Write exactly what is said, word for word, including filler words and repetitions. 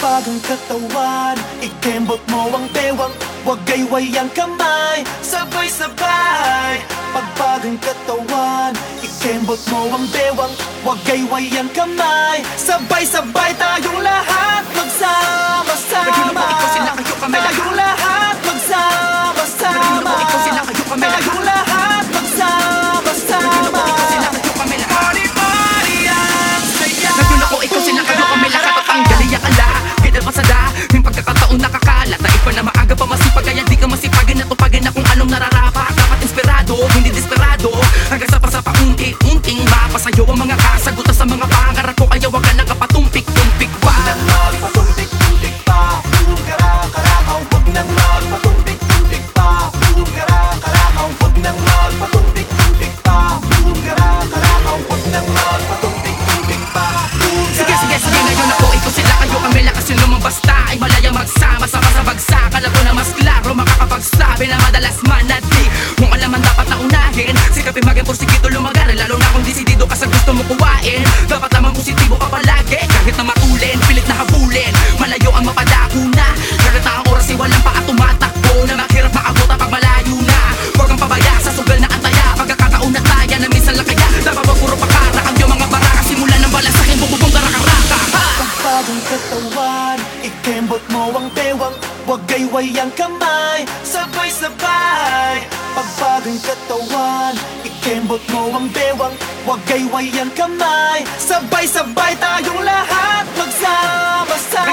Pagbagang katawan, ikembot mo ang bewang, huwag gayway ang kamay, sabay-sabay. Pagbagang katawan, ikembot mo ang bewang, huwag gayway ang kamay, sabay-sabay. Tayong lahat magsama-sama, Naging mo ikaw sila kayo kami lahat. tayong lahat magsama-sama, Naging mo ikaw sila kayo kami lahat. tayong lahat magsama-sama. Ikaw sila kayo kami lahat. Party-party ang saya. Naging ako ikaw sila kayo kami lahat. Ang galing akala, kinal pasada, yung pagkakataon nakakalat. Tayo pa na maaga pa masipag, kaya di ka masipagin na tupagin na kung anong nararapat. Dapat inspirado, hindi desperado, hanggang sa pa sa paunti-unting mapasayo ang mga kasagutan sa mga pangarap ko. Kaya wag ka nang kapatumpik-tumpik pa. Huwag nang magpatumpik-tumpik pa, pulkara-karakaw. Huwag nang magpatumpik-tumpik pa, pulkara-karakaw. Huwag nang magpatumpik-tumpik pa, pulkara-karakaw. Huwag nang magpatumpik-tumpik pa, Sige, sige, sige, ngayon ako, ikaw sila kayo kami lakas yung lumabasta. Ay malaya magsama-sama sa bagsak. Alam ko na mas klaro makakapagsabi na madalas manati. Kung alam ang dapat na unahin, sikapin maging porsigido lumagar. Lalo na kung disidido ka sa gusto mo kuwain. Dapat namang positibo ka palagi, kahit na matulin, pilit na habulin, malayo ang mapadako na. Kahit na ang oras ay walang pa at tumatakbo na maghirap maabot pag malayo na. Huwag kang pabaya sa sugal na antaya, pagkakataon na taya na minsan lang kaya. Dapat ba puro pakara ang iyong mga baraka, simula ng balas sa akin bububong karaka-raka. Pagbagang katawan, ikembot mo ang bewang, huwag gayway ang kamay, sabay-sabay. Pagbagang katawan, ikembot mo ang bewang, huwag gayway ang kamay, sabay-sabay. Tayong lahat magsama-sama,